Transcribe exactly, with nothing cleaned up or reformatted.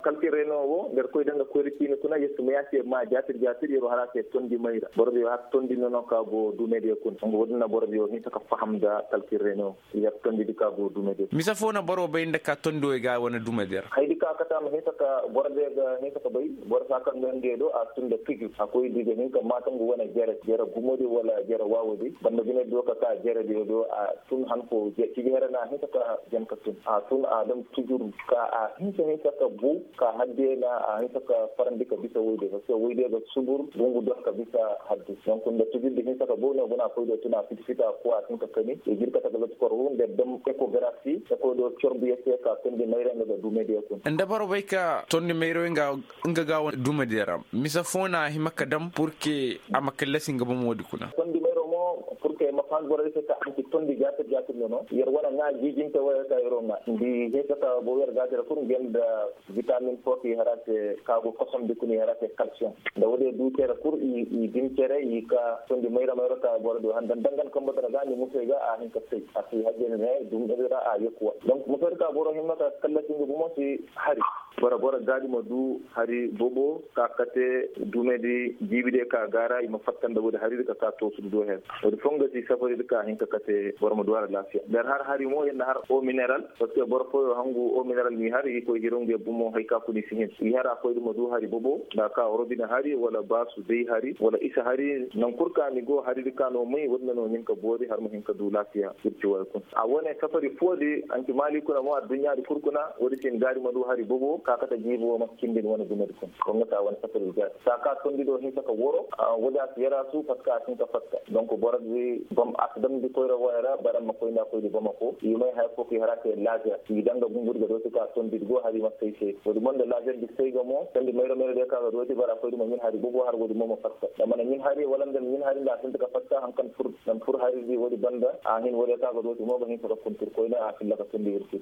kalki renowo der koy danga ko rikini kuna yesu me yake ma jatir jatir yero harake tondi mayra borbe hat tondi nono ka go dumede kun ngo wodna borbe yo ni taka fahamda kalki reno ya tondi dika go dumede misa fona boro be inde ka tondo e ga wona dumede haydi ka kata me taka borbe ga ni taka bay bor sa kan ngende do a tunda fiju akoy dige ni ka matango wona jere jere gumodi wala jere wawodi banda bine do ka ta jere do a tun han ko je ci jere na ni taka jam ka tun a tun adam tujur ka a ni ni taka bu ka hadde na a ni taka farandika bisa woyde so woyde ga subur bungu do ka bisa hadde donc ko tujur de ni taka bo no bona ko do tuna fit fita ko a tun ka kani e girka taka lo ko rum de dem echographie ko do chorbi e ka tende mayra ga du media ko nda baro bay ka tonni mayro nga nga ga du media misa fona himaka dam pour que amaka lasinga bo modi kuna tondi mayro mo pour que ma fan boro se ka anti tondi jata jata no yer wana nga jijinte waya ka yoro nga ndi heta bo wer ga pour genda vitamine forti harate ka go kosom de kuni harate calcium da wode du tere pour i i din tere i ka tondi mayra mayro ka boro do handan dangan ko mbata ga ni mu fe ga a hin ka sey asi hajene ne dum dira a yekwa donc mu fer ka boro himaka kallatingo bu mo si hari bora bora gadi mo du hari bobo ka kate dumedi jibide ka gara ima fattanda wode hari ka ka to su do hen wode fongati safari ka hin ka kate bora mo duara lafiya der har hari mo en har o mineral parce que bora fo hangu o mineral mi hari ko hironge bumo hay ka kuni sihin i hara ko mo du hari bobo da ka robina hari wala basu dei hari wala isa hari nan kurka ni go hari ka no mai wodna no hin ka bori har mo hin ka du lafiya irci wal kun a wone safari fodi anti mali kuna mo dunya di kurkuna wodi ken gari mo du hari bobo ka kata jibo ma kindin wona dumedi kun ko ngata wona safari ga saka tondi do hin saka woro woda yara su paska tin ka fatka donc boradi bam akdam di koyra wayra baram ma koyna koydi bamako yimay hay ko ki harate laja yi danga gungur ga do ka tondi go hari ma sey sey wodi monde laja di sey ga mo tandi mayro mayro de ka do di bara koydi ma min hari bobo har wodi mo fatka dama min hari wala ndam min hari la tin ka fatka han kan fur dan fur hari di wodi banda a hin wodi ka do mo ba hin ko kuntur koyna a filla ka tondi wirti